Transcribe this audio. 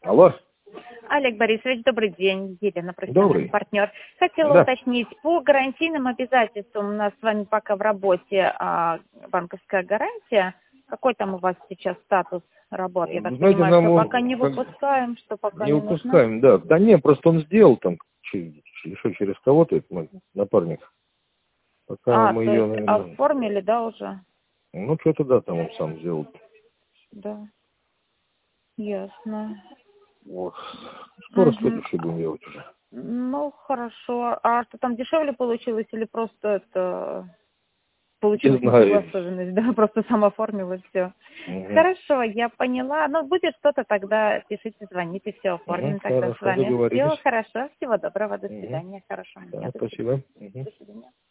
Алло. Олег Борисович, добрый день. Елена, профессиональный Добрый. партнер. Хотела Да. уточнить, по гарантийным обязательствам у нас с вами пока в работе банковская гарантия. Какой там у вас сейчас статус работы? Я так Знаете, понимаю, нам что он пока не выпускаем, что пока не не нужна. выпускаем, да. Да не, просто он сделал там, через кого-то, это мой напарник. Пока мы То ее, есть наверное, оформили, да, уже? ну что-то да, там он сам сделал. Да, ясно. Вот. Скоро Мгм. следующий будем делать уже. Ну, хорошо. А что там дешевле получилось или просто это Не получилась знаю. несогласованность, да, просто сам оформила все. Угу. Хорошо, я поняла. Ну, будет что-то тогда, пишите, звоните, все Угу. оформим тогда с Хорошо, вами. Все договорились. хорошо, всего доброго, до Угу. свидания, хорошего дня, Да, до свидания. спасибо. Угу. До свидания.